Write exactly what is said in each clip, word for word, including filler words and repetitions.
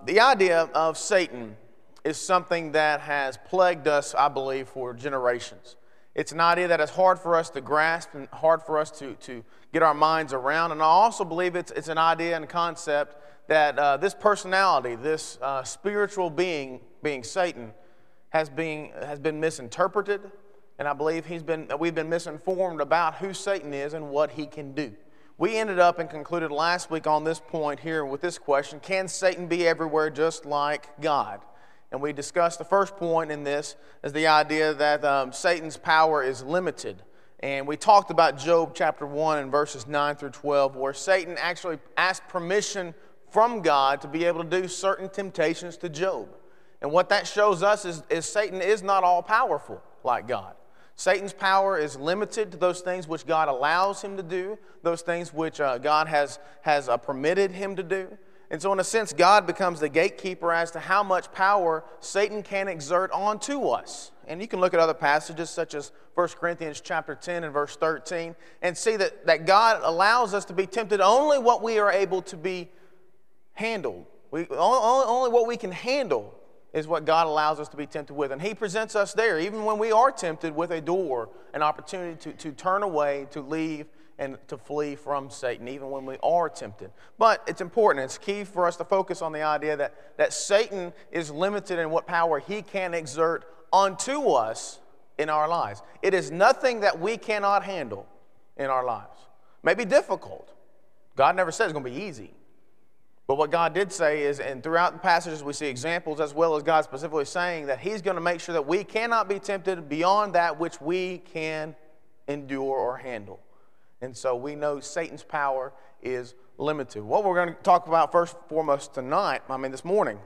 the idea of Satan is something that has plagued us, I believe, for generations. It's an idea that is hard for us to grasp and hard for us to, to get our minds around. And I also believe it's, it's an idea and concept that uh, this personality, this uh, spiritual being, being Satan, has been, has been misinterpreted. And I believe he's been, we've been misinformed about who Satan is and what he can do. We ended up and concluded last week on this point here with this question: can Satan be everywhere just like God? And we discussed the first point in this as the idea that um, Satan's power is limited. And we talked about Job chapter one and verses nine through twelve, where Satan actually asked permission from God to be able to do certain temptations to Job. And what that shows us is, is Satan is not all powerful like God. Satan's power is limited to those things which God allows him to do, those things which uh, God has, has uh, permitted him to do. And so in a sense, God becomes the gatekeeper as to how much power Satan can exert onto us. And you can look at other passages such as First Corinthians chapter ten and verse thirteen and see that, that God allows us to be tempted only what we are able to be handled. We, only, only what we can handle is what God allows us to be tempted with. And he presents us there, even when we are tempted, with a door, an opportunity to, to turn away, to leave, and to flee from Satan, even when we are tempted. But it's important, it's key for us to focus on the idea that, that Satan is limited in what power he can exert onto us in our lives. It is nothing that we cannot handle in our lives. It may be difficult. God never said it's going to be easy. But what God did say is, and throughout the passages we see examples as well as God specifically saying that he's going to make sure that we cannot be tempted beyond that which we can endure or handle. And so we know Satan's power is limited. What we're going to talk about first and foremost tonight, I mean this morning,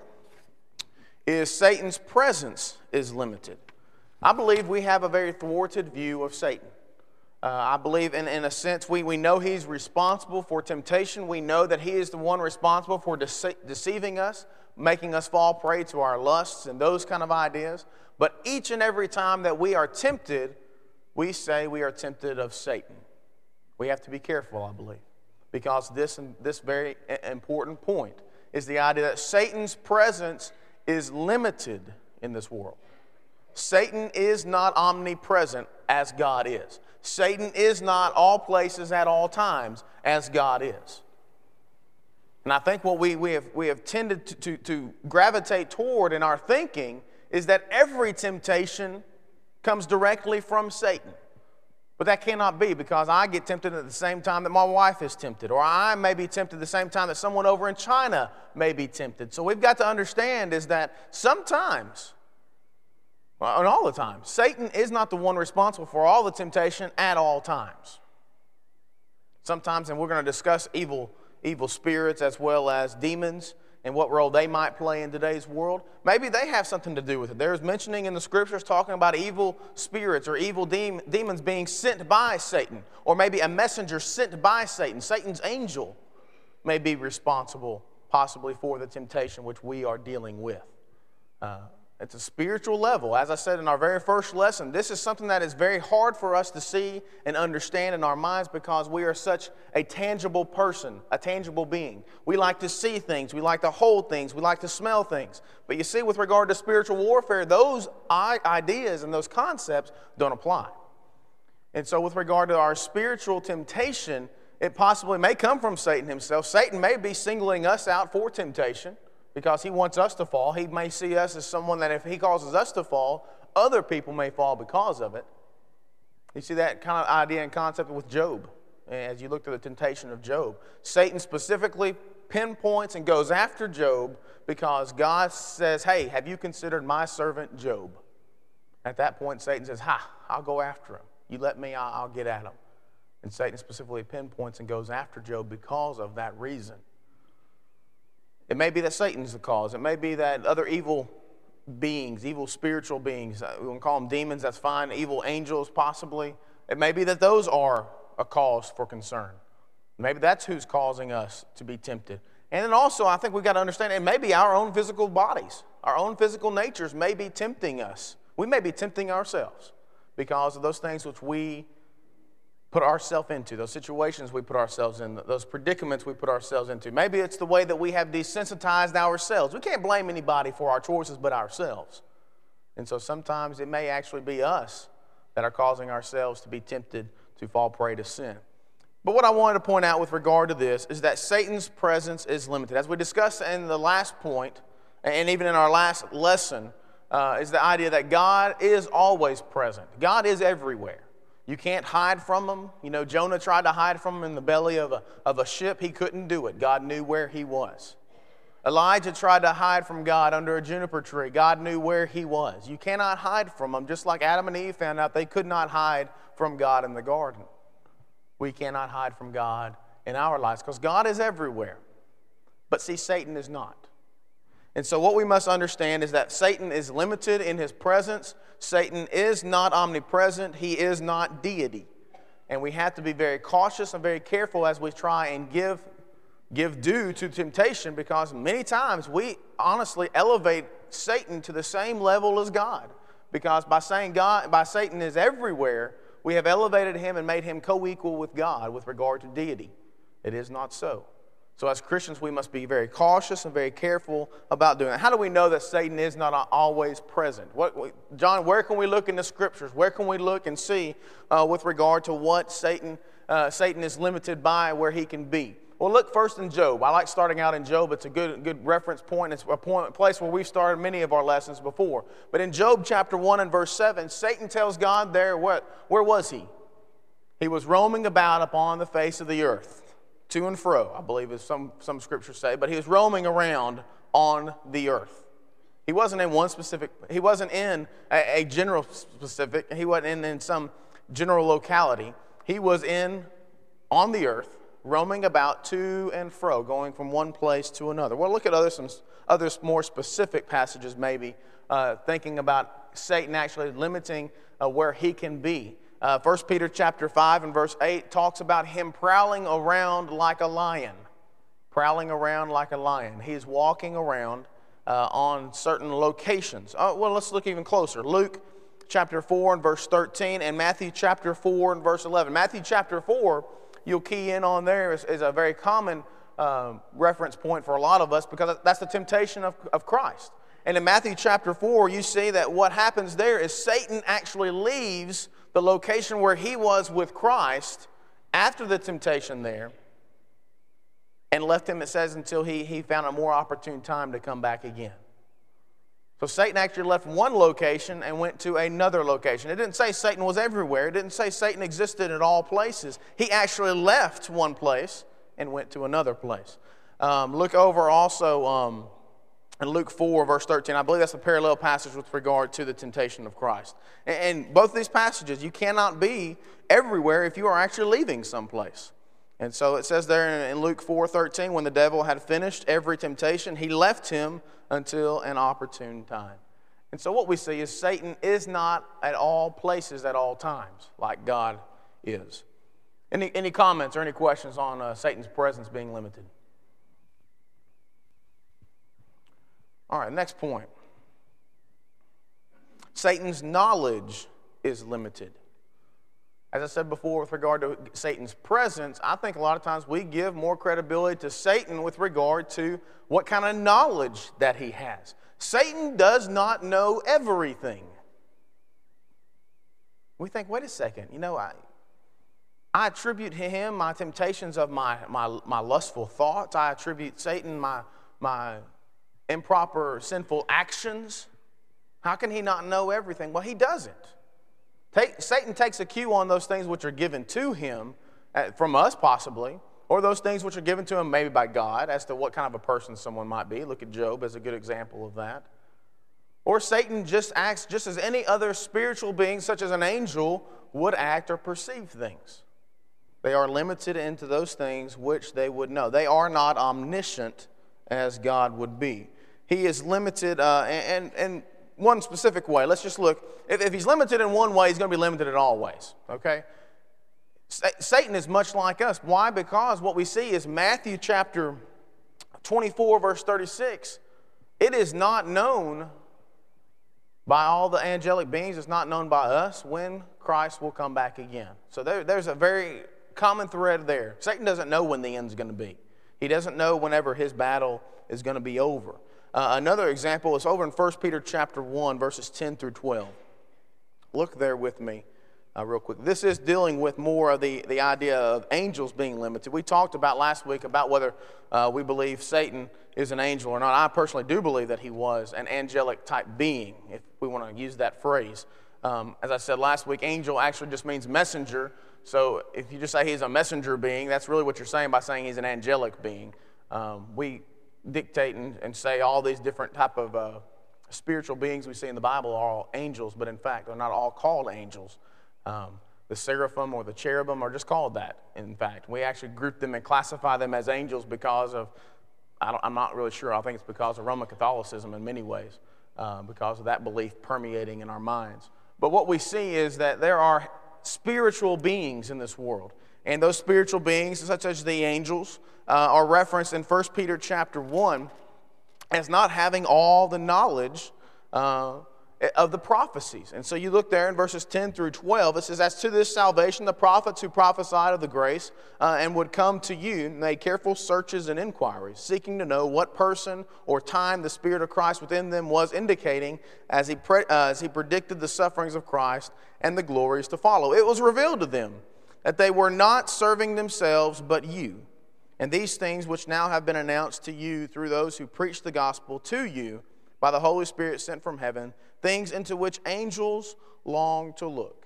is Satan's presence is limited. I believe we have a very thwarted view of Satan. Uh, I believe in, in a sense we, we know he's responsible for temptation. We know that he is the one responsible for dece- deceiving us, making us fall prey to our lusts and those kind of ideas. But each and every time that we are tempted, we say we are tempted of Satan. We have to be careful, I believe, because this, this very important point is the idea that Satan's presence is limited in this world. Satan is not omnipresent as God is. Satan is not all places at all times as God is. And I think what we, we, have, we have tended to, to, to gravitate toward in our thinking is that every temptation comes directly from Satan. But that cannot be, because I get tempted at the same time that my wife is tempted, or I may be tempted at the same time that someone over in China may be tempted. So we've got to understand is that sometimes, well, and all the time, Satan is not the one responsible for all the temptation at all times. Sometimes, and we're going to discuss evil, evil spirits as well as demons and what role they might play in today's world. Maybe they have something to do with it. There's mentioning in the scriptures talking about evil spirits or evil de- demons being sent by Satan, or maybe a messenger sent by Satan. Satan's angel may be responsible possibly for the temptation which we are dealing with. Uh, It's a spiritual level. As I said in our very first lesson, this is something that is very hard for us to see and understand in our minds because we are such a tangible person, a tangible being. We like to see things. We like to hold things. We like to smell things. But you see, with regard to spiritual warfare, those ideas and those concepts don't apply. And so with regard to our spiritual temptation, it possibly may come from Satan himself. Satan may be singling us out for temptation, because he wants us to fall. He may see us as someone that if he causes us to fall, other people may fall because of it. You see that kind of idea and concept with Job, as you look at the temptation of Job. Satan specifically pinpoints and goes after Job because God says, hey, have you considered my servant Job? At that point, Satan says, ha, I'll go after him. You let me, I'll get at him. And Satan specifically pinpoints and goes after Job because of that reason. It may be that Satan's the cause. It may be that other evil beings, evil spiritual beings, we can call them demons, that's fine, evil angels possibly. It may be that those are a cause for concern. Maybe that's who's causing us to be tempted. And then also, I think we've got to understand, it may be our own physical bodies. Our own physical natures may be tempting us. We may be tempting ourselves because of those things which we put ourselves into, those situations we put ourselves in, those predicaments we put ourselves into. Maybe it's the way that we have desensitized ourselves. We can't blame anybody for our choices but ourselves. And so sometimes it may actually be us that are causing ourselves to be tempted to fall prey to sin. But what I wanted to point out with regard to this is that Satan's presence is limited. As we discussed in the last point, and even in our last lesson, uh, is the idea that God is always present. God is everywhere. You can't hide from him. You know, Jonah tried to hide from him in the belly of a, of a ship. He couldn't do it. God knew where he was. Elijah tried to hide from God under a juniper tree. God knew where he was. You cannot hide from him, just like Adam and Eve found out they could not hide from God in the garden. We cannot hide from God in our lives because God is everywhere. But see, Satan is not. And so what we must understand is that Satan is limited in his presence. Satan is not omnipresent. He is not deity. And we have to be very cautious and very careful as we try and give, give due to temptation, because many times we honestly elevate Satan to the same level as God. Because by saying God, by Satan is everywhere, we have elevated him and made him co-equal with God with regard to deity. It is not so. So as Christians, we must be very cautious and very careful about doing that. How do we know that Satan is not always present? What, John, where can we look in the Scriptures? Where can we look and see uh, with regard to what Satan, uh, Satan is limited by, where he can be? Well, look first in Job. I like starting out in Job. It's a good, good reference point. It's a point, a place where we've started many of our lessons before. But in Job chapter one and verse seven, Satan tells God there, what, where was he? He was roaming about upon the face of the earth. To and fro, I believe as some, some scriptures say, but he was roaming around on the earth. He wasn't in one specific, he wasn't in a, a general specific, he wasn't in, in some general locality. He was in, on the earth, roaming about to and fro, going from one place to another. Well, look at other, some other more specific passages maybe, uh, thinking about Satan actually limiting uh, where he can be. Uh, First Peter chapter five and verse eight talks about him prowling around like a lion. Prowling around like a lion. He's walking around uh, on certain locations. Uh, well, let's look even closer. Luke chapter four and verse thirteen and Matthew chapter four and verse eleven. Matthew chapter four, you'll key in on there, is, is a very common uh, reference point for a lot of us, because that's the temptation of, of Christ. And in Matthew chapter four, you see that what happens there is Satan actually leaves the location where he was with Christ after the temptation there, and left him, it says, until he, he found a more opportune time to come back again. So Satan actually left one location and went to another location. It didn't say Satan was everywhere. It didn't say Satan existed at all places. He actually left one place and went to another place. Um, look over also um, in Luke four, verse thirteen. I believe that's a parallel passage with regard to the temptation of Christ. And, and both these passages, you cannot be everywhere if you are actually leaving someplace. And so it says there in Luke four thirteen, when the devil had finished every temptation, he left him until an opportune time. And so what we see is Satan is not at all places at all times like God is. Any, any comments or any questions on uh, Satan's presence being limited? All right, next point. Satan's knowledge is limited. As I said before with regard to Satan's presence, I think a lot of times we give more credibility to Satan with regard to what kind of knowledge that he has. Satan does not know everything. We think, wait a second, you know, I, I attribute to him my temptations of my, my, my lustful thoughts. I attribute Satan my, my improper sinful actions. How can he not know everything? Well, he doesn't. Take, Satan takes a cue on those things which are given to him, uh, from us possibly, or those things which are given to him maybe by God as to what kind of a person someone might be. Look at Job as a good example of that. Or Satan just acts just as any other spiritual being, such as an angel, would act or perceive things. They are limited into those things which they would know. They are not omniscient as God would be. He is limited, uh, and, and one specific way. Let's just look. If, if he's limited in one way, he's going to be limited in all ways. Okay? Satan is much like us. Why? Because what we see is Matthew chapter twenty-four, verse thirty-six. It is not known by all the angelic beings. It's not known by us when Christ will come back again. So there, there's a very common thread there. Satan doesn't know when the end's going to be. He doesn't know whenever his battle is going to be over. Uh, another example is over in First Peter chapter one, verses ten through twelve. Look there with me uh, real quick. This is dealing with more of the, the idea of angels being limited. We talked about last week about whether uh, we believe Satan is an angel or not. I personally do believe that he was an angelic type being, if we want to use that phrase. Um, as I said last week, angel actually just means messenger. So if you just say he's a messenger being, that's really what you're saying by saying he's an angelic being. Um, we dictate and, and say all these different type of uh, spiritual beings we see in the Bible are all angels, but in fact they're not all called angels. Um, the seraphim or the cherubim are just called that. In fact, we actually group them and classify them as angels because of, I don't, I'm not really sure, I think it's because of Roman Catholicism in many ways, uh, because of that belief permeating in our minds. But what we see is that there are spiritual beings in this world. And those spiritual beings, such as the angels, uh, are referenced in First Peter chapter one as not having all the knowledge uh, of the prophecies. And so you look there in verses ten through twelve, it says, "As to this salvation, the prophets who prophesied of the grace uh, and would come to you made careful searches and inquiries, seeking to know what person or time the Spirit of Christ within them was indicating as he, pre- uh, as he predicted the sufferings of Christ and the glories to follow. It was revealed to them that they were not serving themselves but you, and these things which now have been announced to you through those who preach the gospel to you by the Holy Spirit sent from heaven, things into which angels long to look."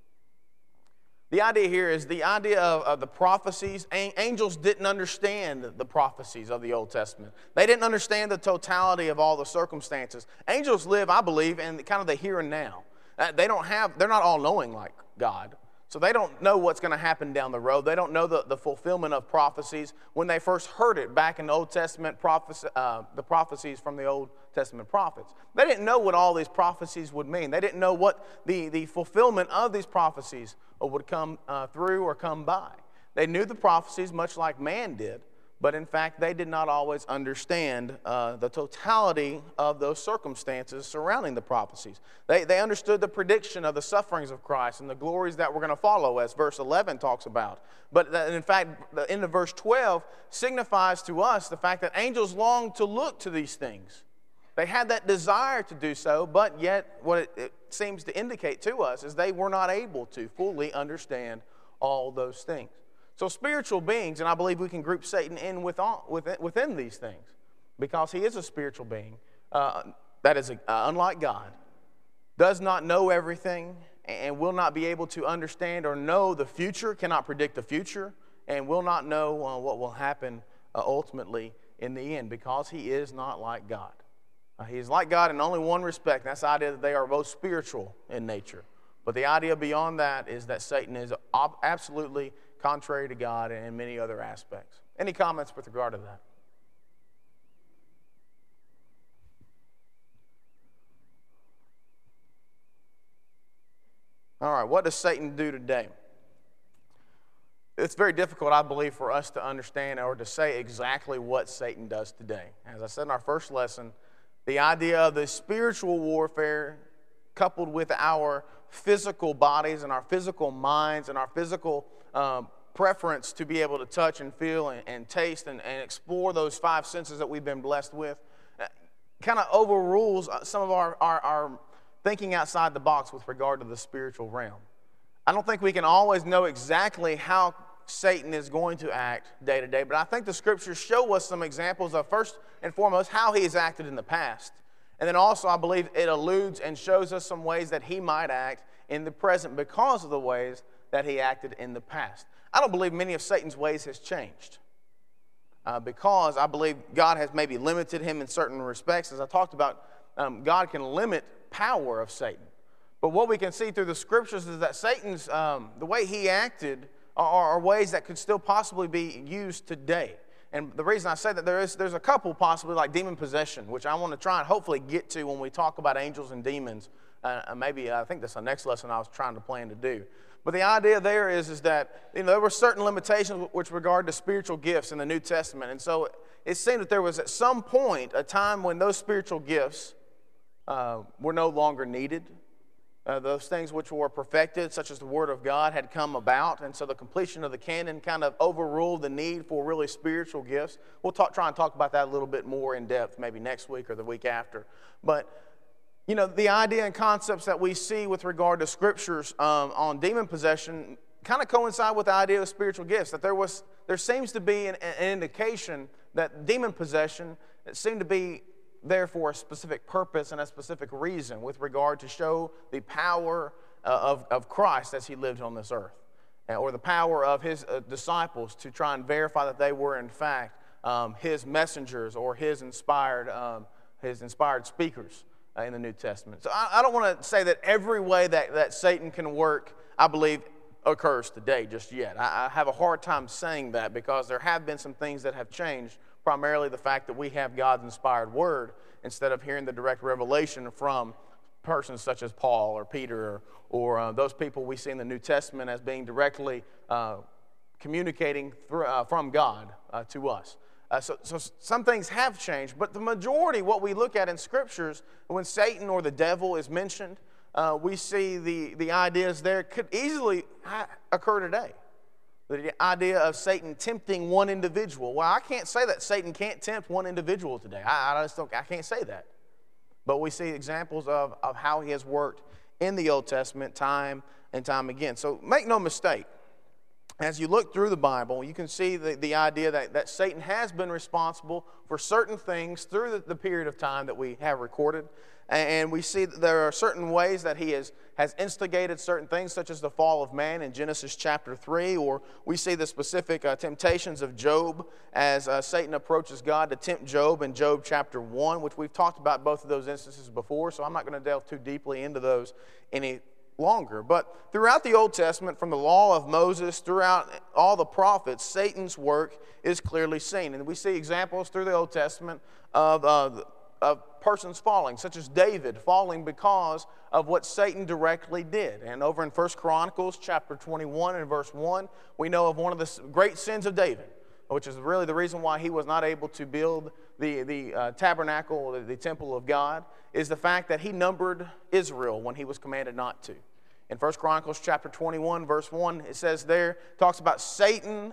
The idea here is the idea of, of the prophecies. Angels didn't understand the prophecies of the Old Testament. They didn't understand the totality of all the circumstances. Angels live, I believe, in kind of the here and now. They don't have, they're not all knowing like God. So they don't know what's going to happen down the road. They don't know the, the fulfillment of prophecies. When they first heard it back in the Old Testament, prophecy, uh, the prophecies from the Old Testament prophets, they didn't know what all these prophecies would mean. They didn't know what the, the fulfillment of these prophecies would come uh, through or come by. They knew the prophecies much like man did, but in fact, they did not always understand uh, the totality of those circumstances surrounding the prophecies. They, they understood the prediction of the sufferings of Christ and the glories that were going to follow, as verse eleven talks about. But in fact, the end of verse twelve signifies to us the fact that angels long to look to these things. They had that desire to do so, but yet what it, it seems to indicate to us is they were not able to fully understand all those things. So spiritual beings, and I believe we can group Satan in with all, within, within these things, because he is a spiritual being uh, that is a, uh, unlike God, does not know everything, and will not be able to understand or know the future, cannot predict the future, and will not know uh, what will happen uh, ultimately in the end, because he is not like God. Uh, he is like God in only one respect, and that's the idea that they are both spiritual in nature. But the idea beyond that is that Satan is ob- absolutely contrary to God and many other aspects. Any comments with regard to that? All right, what does Satan do today? It's very difficult, I believe, for us to understand or to say exactly what Satan does today. As I said in our first lesson, the idea of the spiritual warfare coupled with our physical bodies and our physical minds and our physical um, preference to be able to touch and feel and, and taste and, and explore those five senses that we've been blessed with uh, kind of overrules some of our, our, our thinking outside the box with regard to the spiritual realm. I don't think we can always know exactly how Satan is going to act day to day, but I think the scriptures show us some examples of, first and foremost, how he has acted in the past. And then also, I believe it alludes and shows us some ways that he might act in the present because of the ways that he acted in the past. I don't believe many of Satan's ways has changed uh, because I believe God has maybe limited him in certain respects. As I talked about, um, God can limit power of Satan. But what we can see through the scriptures is that Satan's, um, the way he acted are, are ways that could still possibly be used today. And the reason I say that, there is, there's a couple possibly like demon possession, which I want to try and hopefully get to when we talk about angels and demons. Uh, maybe I think that's the next lesson I was trying to plan to do. But the idea there is, is that you know, there were certain limitations with regard to spiritual gifts in the New Testament. And so it seemed that there was at some point a time when those spiritual gifts uh, were no longer needed. Uh, those things which were perfected, such as the Word of God, had come about, and so the completion of the canon kind of overruled the need for really spiritual gifts. We'll talk, try and talk about that a little bit more in depth, maybe next week or the week after. But, you know, the idea and concepts that we see with regard to Scriptures um, on demon possession kind of coincide with the idea of spiritual gifts, that there was, there seems to be an, an indication that demon possession seemed to be there for a specific purpose and a specific reason with regard to show the power uh, of, of Christ as he lived on this earth, or the power of his uh, disciples to try and verify that they were in fact um, his messengers or his inspired, um, his inspired speakers uh, in the New Testament. So I, I don't want to say that every way that, that Satan can work, I believe, occurs today just yet. I, I have a hard time saying that because there have been some things that have changed, primarily the fact that we have God's inspired word instead of hearing the direct revelation from persons such as Paul or Peter or, or uh, those people we see in the New Testament as being directly uh, communicating through, uh, from God uh, to us. Uh, so, so some things have changed, but the majority, what we look at in Scriptures, when Satan or the devil is mentioned, uh, we see the, the ideas there could easily ha- occur today. The idea of Satan tempting one individual. Well, I can't say that Satan can't tempt one individual today. I, I just don't, I can't say that. But we see examples of, of how he has worked in the Old Testament time and time again. So make no mistake, as you look through the Bible, you can see the, the idea that, that Satan has been responsible for certain things through the, the period of time that we have recorded. And we see that there are certain ways that he has, has instigated certain things, such as the fall of man in Genesis chapter three, or we see the specific uh, temptations of Job as uh, Satan approaches God to tempt Job in Job chapter one, which we've talked about both of those instances before, so I'm not going to delve too deeply into those any longer. But throughout the Old Testament, from the law of Moses, throughout all the prophets, Satan's work is clearly seen. And we see examples through the Old Testament of uh, of persons falling, such as David falling because of what Satan directly did. And over in First Chronicles chapter twenty-one and verse one, we know of one of the great sins of David, which is really the reason why he was not able to build the, the uh, tabernacle, the, the temple of God, is the fact that he numbered Israel when he was commanded not to. In First Chronicles chapter twenty-one, verse one, it says there, talks about Satan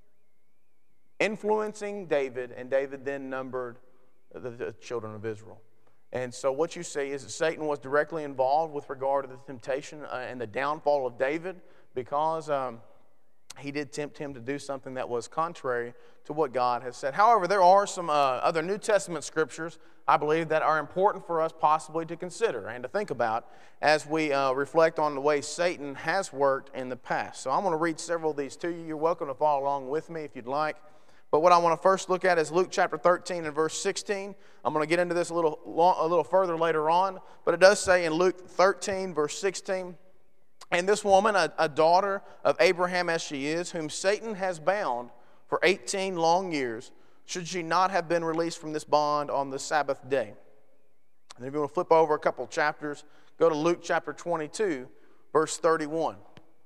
influencing David, and David then numbered the, the children of Israel. And so what you see is that Satan was directly involved with regard to the temptation uh, and the downfall of David because um, he did tempt him to do something that was contrary to what God has said. However, there are some uh, other New Testament scriptures, I believe, that are important for us possibly to consider and to think about as we uh, reflect on the way Satan has worked in the past. So I'm going to read several of these to you. You're welcome to follow along with me if you'd like. But what I want to first look at is Luke chapter thirteen and verse sixteen. I'm going to get into this a little, long, a little further later on. But it does say in Luke thirteen, verse sixteen, "And this woman, a, a daughter of Abraham as she is, whom Satan has bound for eighteen long years, should she not have been released from this bond on the Sabbath day?" And if you want to flip over a couple chapters, go to Luke chapter twenty-two, verse thirty-one.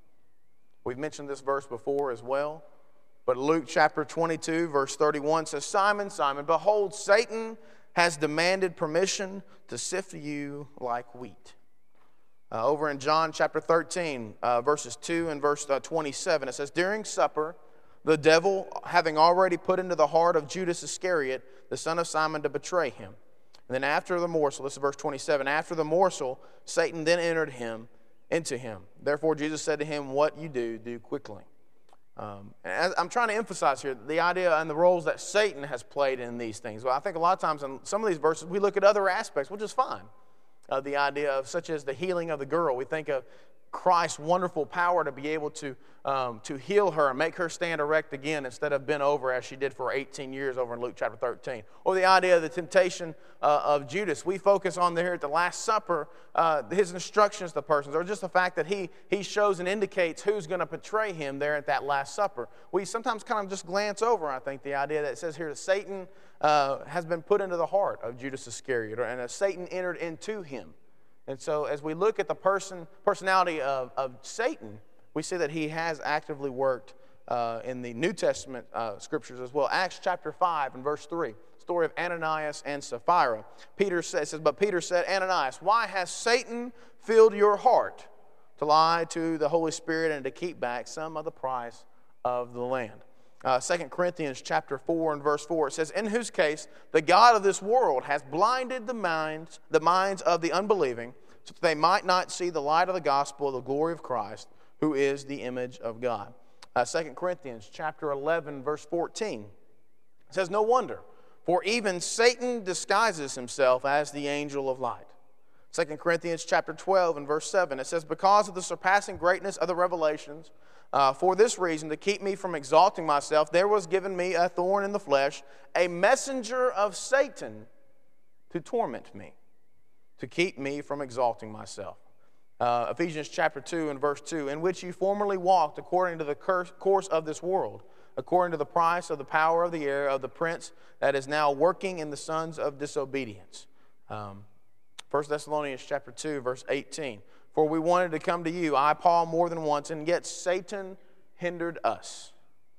We've mentioned this verse before as well. But Luke chapter twenty-two, verse thirty-one says, "Simon, Simon, behold, Satan has demanded permission to sift you like wheat." Uh, over in John chapter thirteen, uh, verses two and verse uh, twenty-seven, it says, "During supper, the devil, having already put into the heart of Judas Iscariot, the son of Simon, to betray him. And then after the morsel," this is verse twenty-seven, "after the morsel, Satan then entered him into him. Therefore Jesus said to him, What you do, do quickly." Um, and as I'm trying to emphasize here the idea and the roles that Satan has played in these things. Well, I think a lot of times in some of these verses we look at other aspects, which is fine. Uh, the idea of such as the healing of the girl. We think of Christ's wonderful power to be able to um, to heal her and make her stand erect again instead of bent over as she did for eighteen years over in Luke chapter thirteen. Or the idea of the temptation uh, of Judas. We focus on there at the Last Supper, uh, his instructions to persons, or just the fact that he, he shows and indicates who's going to betray him there at that Last Supper. We sometimes kind of just glance over, I think, the idea that it says here that Satan uh, has been put into the heart of Judas Iscariot, and that Satan entered into him. And so as we look at the person personality of, of Satan, we see that he has actively worked uh, in the New Testament uh, scriptures as well. Acts chapter five and verse three story of Ananias and Sapphira. Peter says, says, but Peter said, Ananias, why has Satan filled your heart to lie to the Holy Spirit and to keep back some of the price of the land? Uh, Second Corinthians chapter four and verse four, it says, in whose case the God of this world has blinded the minds, the minds of the unbelieving, so that they might not see the light of the gospel of the glory of Christ, who is the image of God. Uh, Second Corinthians chapter eleven, verse fourteen, it says, no wonder, for even Satan disguises himself as the angel of light. Second Corinthians chapter twelve and verse seven, it says, because of the surpassing greatness of the revelations, uh, for this reason, to keep me from exalting myself, there was given me a thorn in the flesh, a messenger of Satan to torment me, to keep me from exalting myself. Uh, Ephesians chapter two and verse two, in which you formerly walked according to the curse, course of this world, according to the price of the power of the air, of the prince that is now working in the sons of disobedience. Um, First Thessalonians chapter two, verse eighteen. For we wanted to come to you, I, Paul, more than once, and yet Satan hindered us.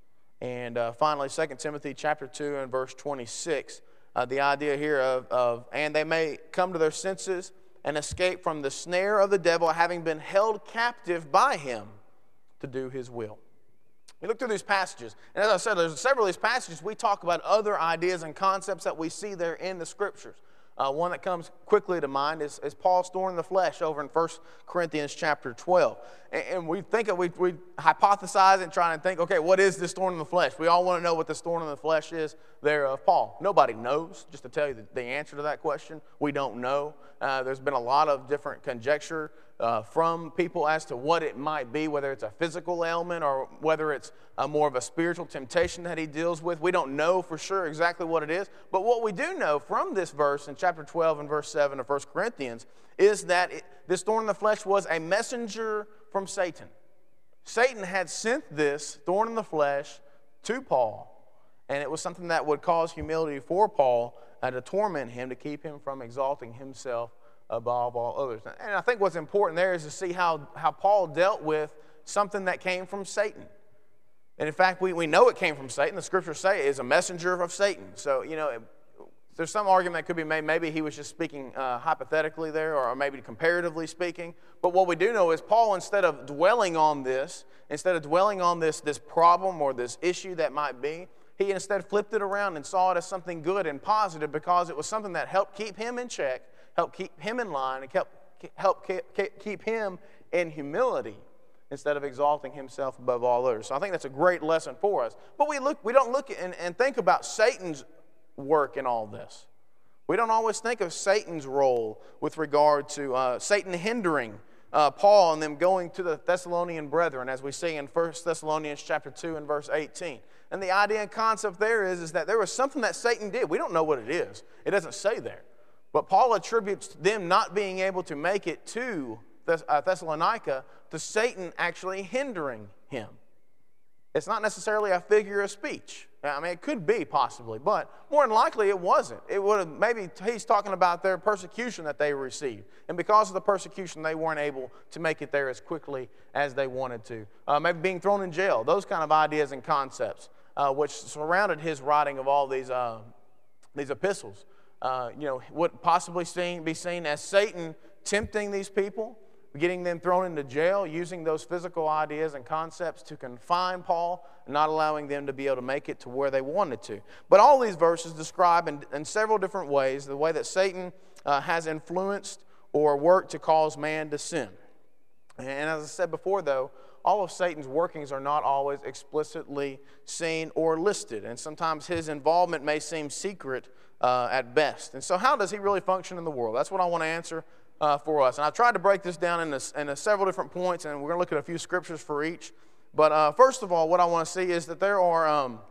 And uh, finally, Second Timothy chapter two and verse twenty-six. Uh, the idea here of, of, and they may come to their senses and escape from the snare of the devil, having been held captive by him to do his will. We look through these passages, and as I said, there's several of these passages we talk about other ideas and concepts that we see there in the Scriptures. Uh, one that comes quickly to mind is, is Paul's thorn in the flesh over in First Corinthians chapter twelve. And, and we think of, we, we hypothesize and try and think, okay, what is this thorn in the flesh? We all want to know what this thorn in the flesh is there of Paul. Nobody knows, just to tell you the, the answer to that question. We don't know. Uh, there's been a lot of different conjecture uh, from people as to what it might be, whether it's a physical ailment or whether it's a more of a spiritual temptation that he deals with. We don't know for sure exactly what it is. But what we do know from this verse in chapter twelve and verse seven of First Corinthians is that it, this thorn in the flesh was a messenger from Satan. Satan had sent this thorn in the flesh to Paul, and it was something that would cause humility for Paul and to torment him, to keep him from exalting himself above all others. And I think what's important there is to see how, how Paul dealt with something that came from Satan. And in fact, we, we know it came from Satan. The Scriptures say it is a messenger of Satan. So, you know, there's some argument that could be made. Maybe he was just speaking uh, hypothetically there, or maybe comparatively speaking. But what we do know is Paul, instead of dwelling on this, instead of dwelling on this, this problem or this issue that might be, he instead flipped it around and saw it as something good and positive, because it was something that helped keep him in check, helped keep him in line, and kept, helped keep him in humility instead of exalting himself above all others. So I think that's a great lesson for us. But we look, we don't look and, and think about Satan's work in all this. We don't always think of Satan's role with regard to uh, Satan hindering uh, Paul and them going to the Thessalonian brethren, as we see in First Thessalonians chapter two and verse eighteen. And the idea and concept there is, is that there was something that Satan did. We don't know what it is. It doesn't say there. But Paul attributes them not being able to make it to Thess- uh, Thessalonica to Satan actually hindering him. It's not necessarily a figure of speech. I mean, it could be possibly, but more than likely it wasn't. It would have, maybe he's talking about their persecution that they received. And because of the persecution, they weren't able to make it there as quickly as they wanted to. Uh, maybe being thrown in jail, those kind of ideas and concepts, uh, which surrounded his writing of all these, uh, these epistles. Uh, you know, would possibly seen, be seen as Satan tempting these people, getting them thrown into jail, using those physical ideas and concepts to confine Paul, not allowing them to be able to make it to where they wanted to. But all these verses describe in, in several different ways the way that Satan uh, has influenced or worked to cause man to sin. And as I said before, though, all of Satan's workings are not always explicitly seen or listed, and sometimes his involvement may seem secret uh, at best. And so how does he really function in the world? That's what I want to answer Uh, for us. And I've tried to break this down into, into several different points, and we're going to look at a few scriptures for each. But uh, first of all, what I want to see is that there are, um,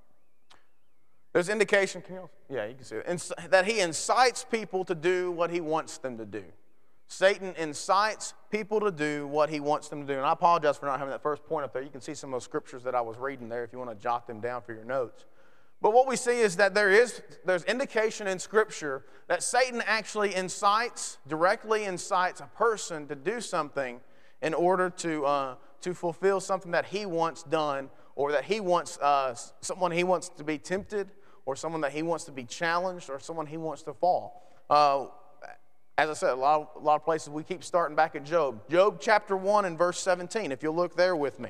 there's indication, can you, yeah, you can see it, Inc- that he incites people to do what he wants them to do. Satan incites people to do what he wants them to do. And I apologize for not having that first point up there. You can see some of those scriptures that I was reading there if you want to jot them down for your notes. But what we see is that there is there's indication in Scripture that Satan actually incites, directly incites a person to do something in order to uh, to fulfill something that he wants done, or that he wants uh, someone he wants to be tempted, or someone that he wants to be challenged, or someone he wants to fall. Uh, as I said, a lot, of, a lot of places we keep starting back at Job. Job chapter one and verse seventeen, if you'll look there with me.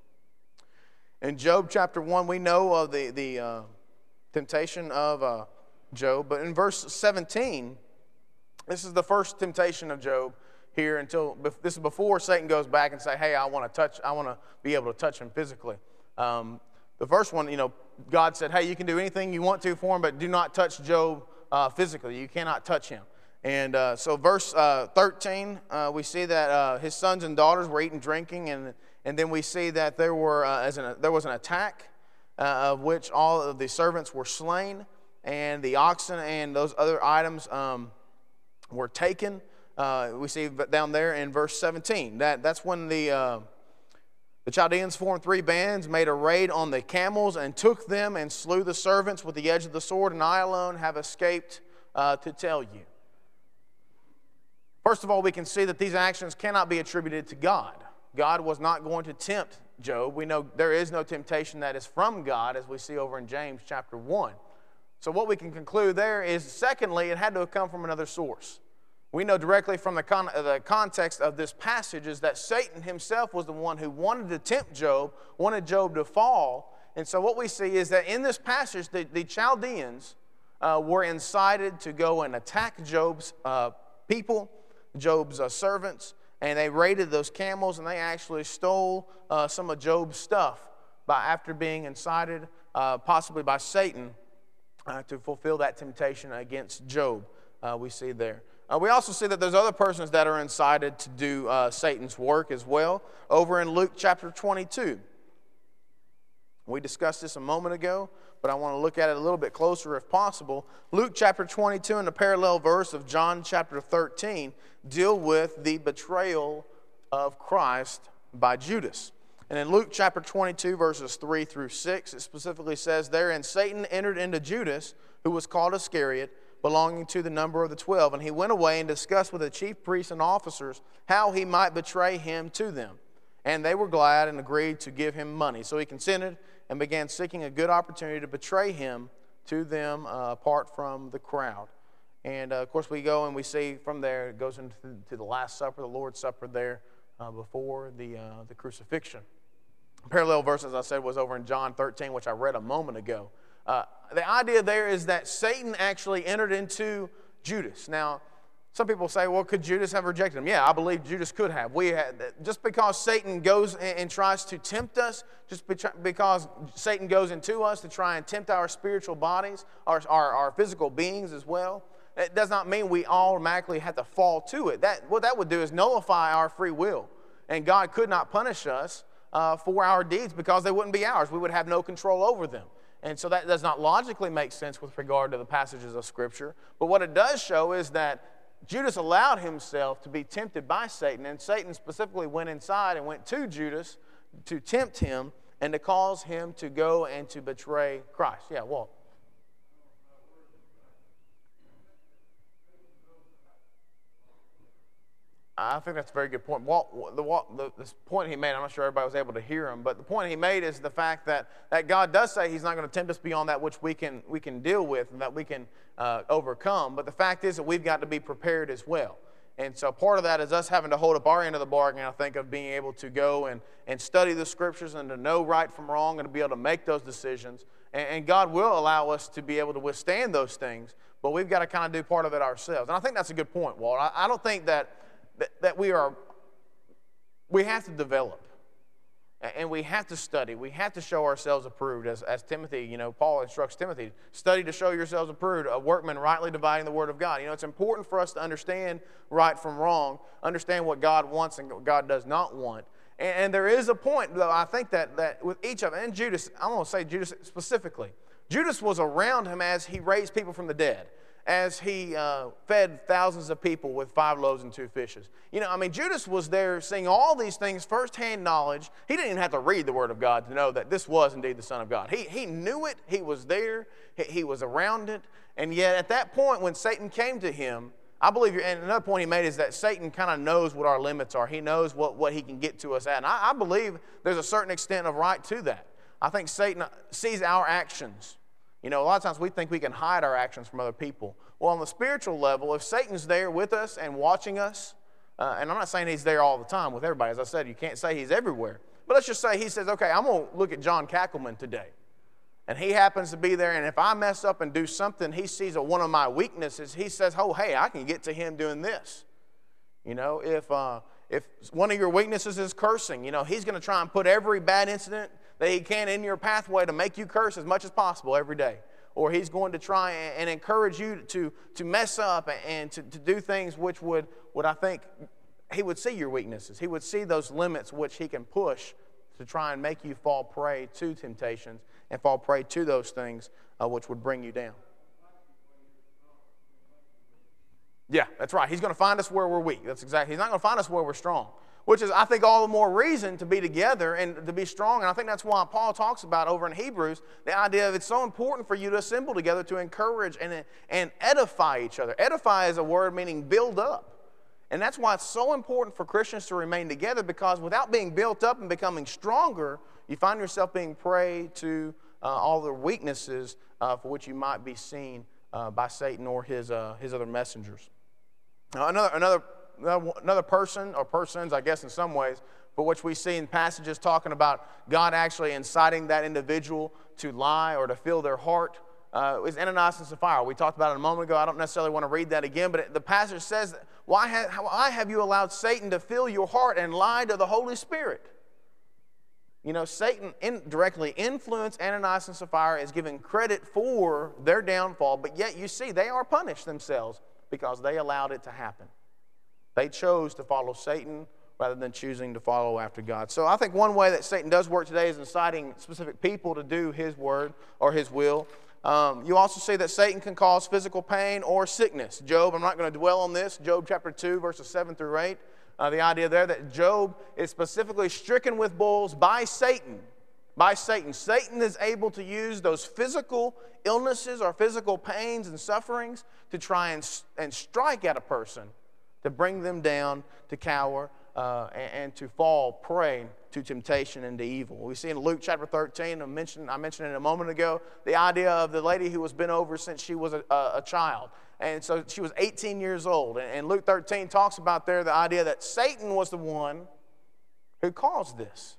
In Job chapter one, we know of the, the uh, temptation of uh, Job, but in verse seventeen, this is the first temptation of Job here until, this is before Satan goes back and say, hey, I want to touch, I want to be able to touch him physically. Um, the first one, you know, God said, hey, you can do anything you want to for him, but do not touch Job uh, physically. You cannot touch him. And uh, so verse uh, thirteen, uh, we see that uh, his sons and daughters were eating, drinking, and and then we see that there were uh, as an, there was an attack uh, of which all of the servants were slain, and the oxen and those other items um, were taken. Uh, we see down there in verse seventeen. That that's when the uh, the Chaldeans formed three bands, made a raid on the camels, and took them and slew the servants with the edge of the sword. And I alone have escaped uh, to tell you. First of all, we can see that these actions cannot be attributed to God. God was not going to tempt Job. We know there is no temptation that is from God, as we see over in James chapter one. So what we can conclude there is, secondly, it had to have come from another source. We know directly from the, con- the context of this passage is that Satan himself was the one who wanted to tempt Job, wanted Job to fall. And so what we see is that in this passage, the, the Chaldeans uh, were incited to go and attack Job's uh, people, Job's uh, servants, and they raided those camels, and they actually stole uh, some of Job's stuff by after being incited, uh, possibly by Satan, uh, to fulfill that temptation against Job. Uh, we see there. Uh, we also see that there's other persons that are incited to do uh, Satan's work as well. Over in Luke chapter twenty-two, we discussed this a moment ago, but I want to look at it a little bit closer if possible. Luke chapter twenty-two and the parallel verse of John chapter thirteen deal with the betrayal of Christ by Judas. And in Luke chapter twenty-two, verses three through six, it specifically says there, and Satan entered into Judas, who was called Iscariot, belonging to the number of the twelve. And he went away and discussed with the chief priests and officers how he might betray him to them. And they were glad and agreed to give him money. So he consented and began seeking a good opportunity to betray him to them uh, apart from the crowd. And, uh, of course, we go and we see from there, it goes into the, to the Last Supper, the Lord's Supper there uh, before the, uh, the crucifixion. The parallel verse, as I said, was over in John thirteen, which I read a moment ago. Uh, the idea there is that Satan actually entered into Judas. Now, some people say, well, could Judas have rejected him? Yeah, I believe Judas could have. We had, just because Satan goes and, and tries to tempt us, just because Satan goes into us to try and tempt our spiritual bodies, our, our, our physical beings as well, it does not mean we automatically have to fall to it. That, what that would do is nullify our free will. And God could not punish us uh, for our deeds because they wouldn't be ours. We would have no control over them. And so that does not logically make sense with regard to the passages of Scripture. But what it does show is that Judas allowed himself to be tempted by Satan, and Satan specifically went inside and went to Judas to tempt him and to cause him to go and to betray Christ. Yeah, Walt. I think that's a very good point. Walt, the, Walt, the, the point he made, I'm not sure everybody was able to hear him, but the point he made is the fact that, that God does say he's not going to tempt us beyond that which we can, we can deal with and that we can uh, overcome. But the fact is that we've got to be prepared as well. And so part of that is us having to hold up our end of the bargain, I think, of being able to go and, and study the Scriptures and to know right from wrong and to be able to make those decisions. And, and God will allow us to be able to withstand those things, but we've got to kind of do part of it ourselves. And I think that's a good point, Walt. I, I don't think that That, that we are, we have to develop, and we have to study. We have to show ourselves approved, as, as Timothy, you know, Paul instructs Timothy, study to show yourselves approved, a workman rightly dividing the word of God. You know, it's important for us to understand right from wrong, understand what God wants and what God does not want. And, and there is a point, though, I think that, that with each of them, and Judas, I'm going to say Judas specifically, Judas was around him as he raised people from the dead, as he uh, fed thousands of people with five loaves and two fishes. You know, I mean, Judas was there seeing all these things, firsthand knowledge. He didn't even have to read the Word of God to know that this was indeed the Son of God. He, he knew it. He was there. He, he was around it. And yet at that point when Satan came to him, I believe, and another point he made is that Satan kind of knows what our limits are. He knows what, what he can get to us at. And I, I believe there's a certain extent of right to that. I think Satan sees our actions. You know, a lot of times we think we can hide our actions from other people. Well, on the spiritual level, if Satan's there with us and watching us, uh, and I'm not saying he's there all the time with everybody. As I said, you can't say he's everywhere. But let's just say he says, okay, I'm going to look at John Kakelman today. And he happens to be there, and if I mess up and do something, he sees one of my weaknesses. He says, oh, hey, I can get to him doing this. You know, if uh, if one of your weaknesses is cursing, you know, he's going to try and put every bad incident that he can in your pathway to make you curse as much as possible every day. Or he's going to try and, and encourage you to, to mess up and to, to do things which would, would, I think, he would see your weaknesses. He would see those limits which he can push to try and make you fall prey to temptations and fall prey to those things uh, which would bring you down. Yeah, that's right. He's going to find us where we're weak. That's exactly. He's not going to find us where we're strong, which is, I think, all the more reason to be together and to be strong. And I think that's why Paul talks about over in Hebrews the idea of it's so important for you to assemble together to encourage and, and edify each other. Edify is a word meaning build up. And that's why it's so important for Christians to remain together, because without being built up and becoming stronger, you find yourself being prey to uh, all the weaknesses uh, for which you might be seen uh, by Satan or his uh, his other messengers. Now, another another another person or persons, I guess in some ways, for which we see in passages talking about God actually inciting that individual to lie or to fill their heart, uh, is Ananias and Sapphira. We talked about it a moment ago. I don't necessarily want to read that again, but it, the passage says, why have, why have you allowed Satan to fill your heart and lie to the Holy Spirit? You know, Satan indirectly influenced Ananias and Sapphira, is given credit for their downfall, but yet you see they are punished themselves because they allowed it to happen. They chose to follow Satan rather than choosing to follow after God. So I think one way that Satan does work today is inciting specific people to do his word or his will. Um, you also see that Satan can cause physical pain or sickness. Job, I'm not going to dwell on this, Job chapter two, verses seven through eight. Uh, the idea there that Job is specifically stricken with boils by Satan. By Satan. Satan is able to use those physical illnesses or physical pains and sufferings to try and, and strike at a person, to bring them down, to cower, uh, and, and to fall prey to temptation and to evil. We see in Luke chapter thirteen, I mentioned, I mentioned it a moment ago, the idea of the lady who was bent over since she was a, a, a child. And so she was eighteen years old. And, and Luke thirteen talks about there the idea that Satan was the one who caused this.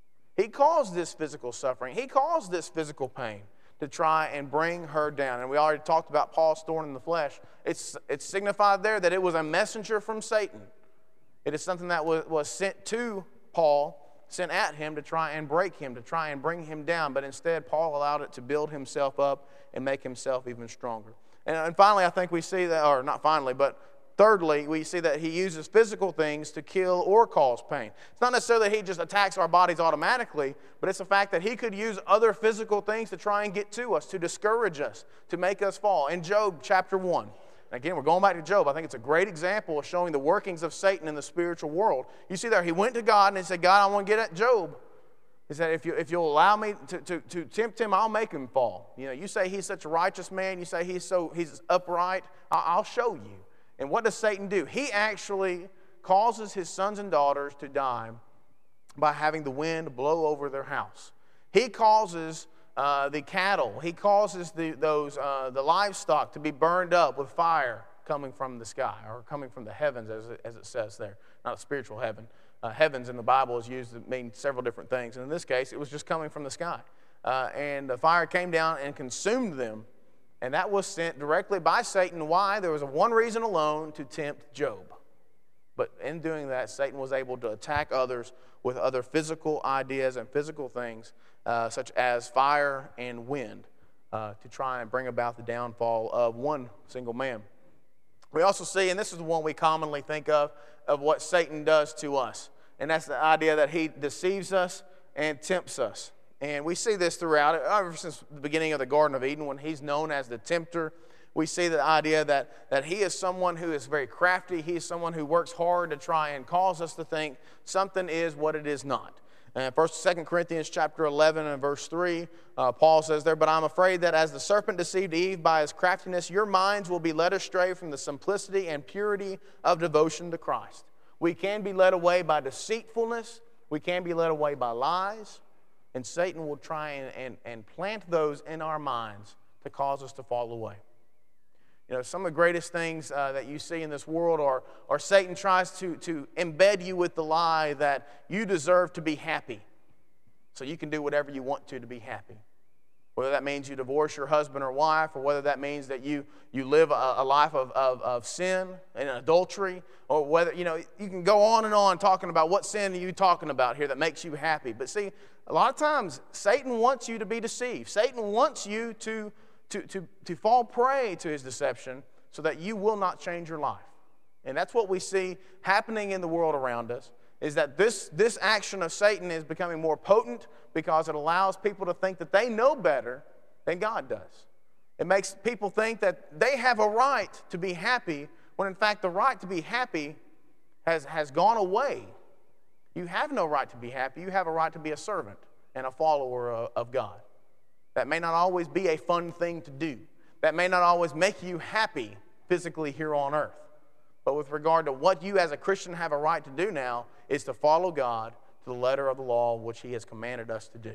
He caused this physical suffering. He caused this physical pain to try and bring her down. And we already talked about Paul's thorn in the flesh. It's, it's signified there that it was a messenger from Satan. It is something that was, was sent to Paul, sent at him to try and break him, to try and bring him down. But instead, Paul allowed it to build himself up and make himself even stronger. And, and finally, I think we see that, or not finally, but thirdly, we see that he uses physical things to kill or cause pain. It's not necessarily that he just attacks our bodies automatically, but it's the fact that he could use other physical things to try and get to us, to discourage us, to make us fall. In Job chapter one, again, we're going back to Job. I think it's a great example of showing the workings of Satan in the spiritual world. You see there, he went to God and he said, God, I want to get at Job. He said, if, you, if you'll allow me to, to, to tempt him, I'll make him fall. You know, you say he's such a righteous man. You say he's so he's upright. I'll show you. And what does Satan do? He actually causes his sons and daughters to die by having the wind blow over their house. He causes uh, the cattle. He causes the, those, uh, the livestock to be burned up with fire coming from the sky, or coming from the heavens, as it, as it says there. Not a spiritual heaven. Uh, heavens in the Bible is used to mean several different things. And in this case, it was just coming from the sky. Uh, and the fire came down and consumed them. And that was sent directly by Satan. Why? There was one reason alone: to tempt Job. But in doing that, Satan was able to attack others with other physical ideas and physical things, uh, such as fire and wind, uh, to try and bring about the downfall of one single man. We also see, and this is the one we commonly think of, of what Satan does to us. And that's the idea that he deceives us and tempts us. And we see this throughout, ever since the beginning of the Garden of Eden, when he's known as the tempter. We see the idea that, that he is someone who is very crafty. He is someone who works hard to try and cause us to think something is what it is not. And First, Second Corinthians chapter eleven and verse three, uh, Paul says there, "But I'm afraid that as the serpent deceived Eve by his craftiness, your minds will be led astray from the simplicity and purity of devotion to Christ." We can be led away by deceitfulness. We can be led away by lies. And Satan will try and, and, and plant those in our minds to cause us to fall away. You know, some of the greatest things uh, that you see in this world are, are Satan tries to, to embed you with the lie that you deserve to be happy. So you can do whatever you want to to be happy. Whether that means you divorce your husband or wife, or whether that means that you, you live a, a life of, of, of sin and adultery, or whether, you know, you can go on and on talking about what sin are you talking about here that makes you happy. But see, a lot of times Satan wants you to be deceived. Satan wants you to, to, to, to fall prey to his deception so that you will not change your life. And that's what we see happening in the world around us, is that this, this action of Satan is becoming more potent because it allows people to think that they know better than God does. It makes people think that they have a right to be happy when in fact the right to be happy has, has gone away. You have no right to be happy. You have a right to be a servant and a follower of, of God. That may not always be a fun thing to do. That may not always make you happy physically here on earth. But with regard to what you as a Christian have a right to do now is to follow God to the letter of the law which he has commanded us to do.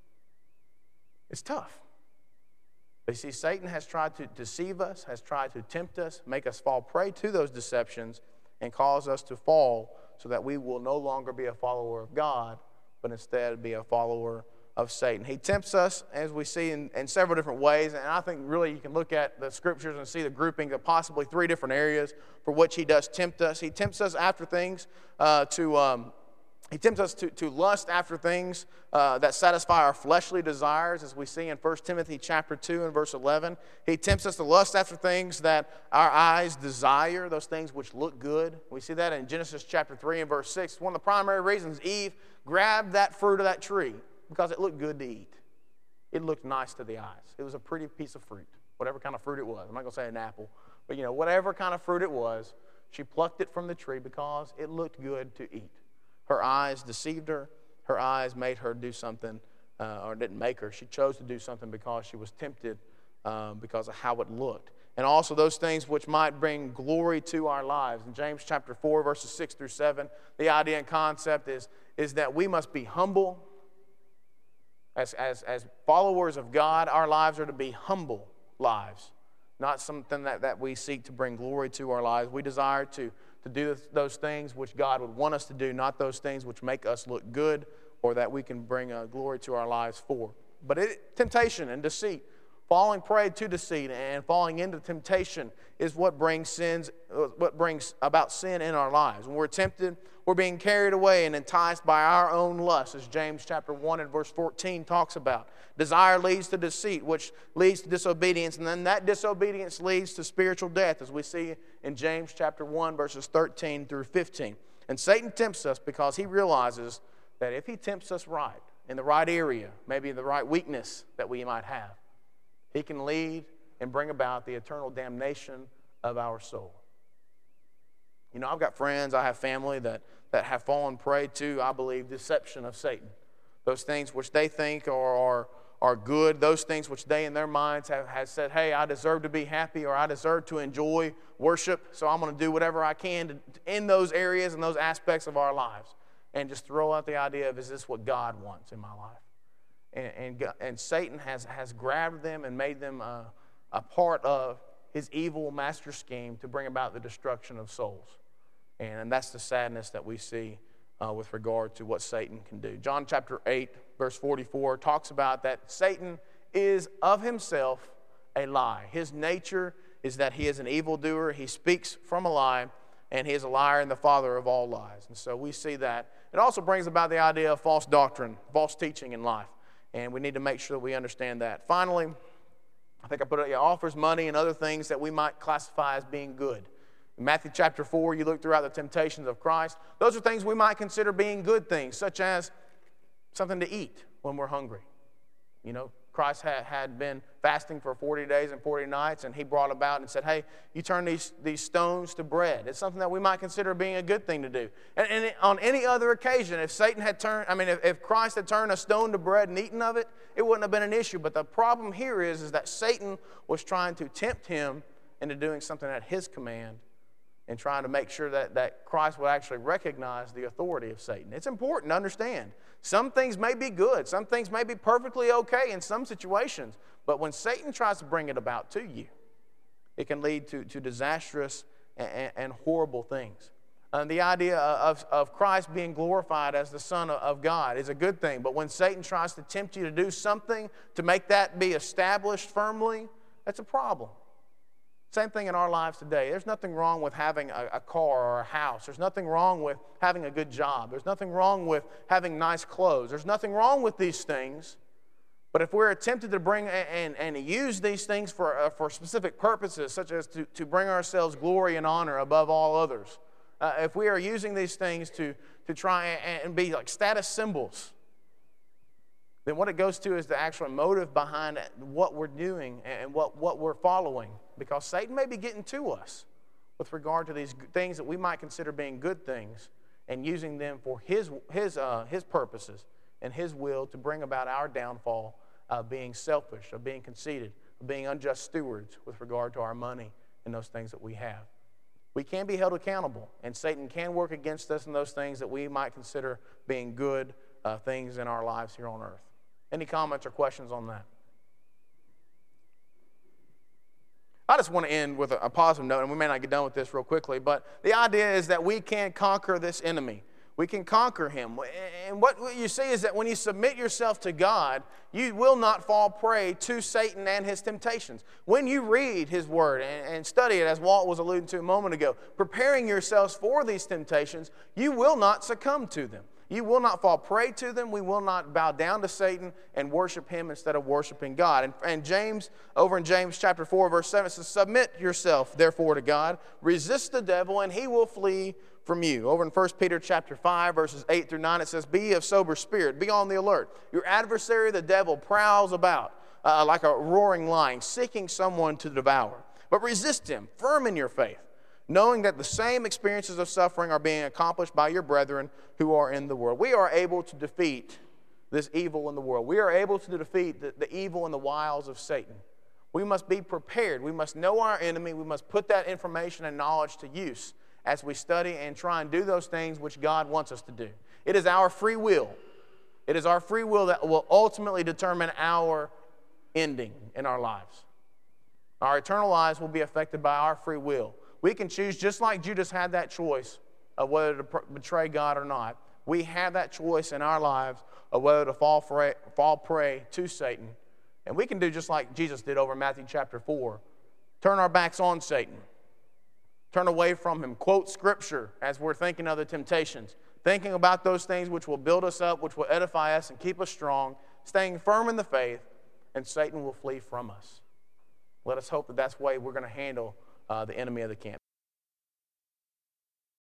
It's tough. But you see, Satan has tried to deceive us, has tried to tempt us, make us fall prey to those deceptions, and cause us to fall so that we will no longer be a follower of God, but instead be a follower of Satan. He tempts us, as we see, in, in several different ways, and I think really you can look at the scriptures and see the grouping of possibly three different areas for which he does tempt us. He tempts us after things uh, to... Um, He tempts us to, to lust after things uh, that satisfy our fleshly desires, as we see in First Timothy chapter two and verse eleven. He tempts us to lust after things that our eyes desire, those things which look good. We see that in Genesis chapter three and verse six. One of the primary reasons Eve grabbed that fruit of that tree, because it looked good to eat. It looked nice to the eyes. It was a pretty piece of fruit, whatever kind of fruit it was. I'm not going to say an apple, but you know, whatever kind of fruit it was, she plucked it from the tree because it looked good to eat. Her eyes deceived her. Her eyes made her do something, uh, or didn't make her. She chose to do something because she was tempted um, because of how it looked. And also those things which might bring glory to our lives. In James chapter four, verses six through seven, the idea and concept is, is that we must be humble. As, as, as followers of God, our lives are to be humble lives, not something that, that we seek to bring glory to our lives. We desire to to do those things which God would want us to do, not those things which make us look good or that we can bring uh, glory to our lives for. But it, temptation and deceit, falling prey to deceit and falling into temptation is what brings sins, what brings about sin in our lives. When we're tempted, we're being carried away and enticed by our own lust, as James chapter one and verse fourteen talks about. Desire leads to deceit, which leads to disobedience, and then that disobedience leads to spiritual death, as we see in James chapter one, verses thirteen through fifteen. And Satan tempts us because he realizes that if he tempts us right, in the right area, maybe the right weakness that we might have, he can lead and bring about the eternal damnation of our soul. You know, I've got friends, I have family that, that have fallen prey to, I believe, deception of Satan. Those things which they think are, are, are good, those things which they in their minds have, have said, hey, I deserve to be happy or I deserve to enjoy worship, so I'm going to do whatever I can to, in those areas and those aspects of our lives. And just throw out the idea of, is this what God wants in my life? And, and, and Satan has, has grabbed them and made them uh, a part of his evil master scheme to bring about the destruction of souls. And that's the sadness that we see uh, with regard to what Satan can do. John chapter eight, verse forty-four talks about that Satan is of himself a lie. His nature is that he is an evildoer. He speaks from a lie, and he is a liar and the father of all lies. And so we see that. It also brings about the idea of false doctrine, false teaching in life. And we need to make sure that we understand that. Finally, I think I put it, it offers money and other things that we might classify as being good. In Matthew chapter four, you look throughout the temptations of Christ. Those are things we might consider being good things, such as something to eat when we're hungry. You know, Christ had, had been fasting for forty days and forty nights, and he brought about and said, hey, you turn these, these stones to bread. It's something that we might consider being a good thing to do. And, and on any other occasion, if Satan had turned, I mean, if, if Christ had turned a stone to bread and eaten of it, it wouldn't have been an issue. But the problem here is, is that Satan was trying to tempt him into doing something at his command and trying to make sure that, that Christ would actually recognize the authority of Satan. It's important to understand. Some things may be good. Some things may be perfectly okay in some situations. But when Satan tries to bring it about to you, it can lead to, to disastrous and, and horrible things. And the idea of, of Christ being glorified as the Son of God is a good thing. But when Satan tries to tempt you to do something to make that be established firmly, that's a problem. Same thing in our lives today. There's nothing wrong with having a, a car or a house. There's nothing wrong with having a good job. There's nothing wrong with having nice clothes. There's nothing wrong with these things. But if we're tempted to bring and, and use these things for, uh, for specific purposes, such as to, to bring ourselves glory and honor above all others, uh, if we are using these things to, to try and, and be like status symbols, then what it goes to is the actual motive behind what we're doing and what, what we're following. Because Satan may be getting to us with regard to these things that we might consider being good things and using them for his, his, uh, his purposes and his will to bring about our downfall, of being selfish, of being conceited, of being unjust stewards with regard to our money and those things that we have. We can be held accountable, and Satan can work against us in those things that we might consider being good uh, things in our lives here on earth. Any comments or questions on that? I just want to end with a, a positive note, and we may not get done with this real quickly, but the idea is that we can conquer this enemy. We can conquer him. And what you see is that when you submit yourself to God, you will not fall prey to Satan and his temptations. When you read his word and, and study it, as Walt was alluding to a moment ago, preparing yourselves for these temptations, you will not succumb to them. You will not fall prey to them. We will not bow down to Satan and worship him instead of worshiping God. And, and James, over in James chapter four, verse seven, says, "Submit yourself, therefore, to God. Resist the devil, and he will flee from you." Over in First Peter chapter five, verses eight through nine, it says, "Be of sober spirit. Be on the alert. Your adversary, the devil, prowls about uh, like a roaring lion, seeking someone to devour. But resist him, firm in your faith, knowing that the same experiences of suffering are being accomplished by your brethren who are in the world." We are able to defeat this evil in the world. We are able to defeat the, the evil and the wiles of Satan. We must be prepared. We must know our enemy. We must put that information and knowledge to use as we study and try and do those things which God wants us to do. It is our free will. It is our free will that will ultimately determine our ending in our lives. Our eternal lives will be affected by our free will. We can choose, just like Judas had that choice of whether to betray God or not. We have that choice in our lives of whether to fall prey, fall prey to Satan. And we can do just like Jesus did over in Matthew chapter four. Turn our backs on Satan. Turn away from him. Quote Scripture as we're thinking of the temptations. Thinking about those things which will build us up, which will edify us and keep us strong. Staying firm in the faith, and Satan will flee from us. Let us hope that that's the way we're going to handle uh, the enemy of the camp.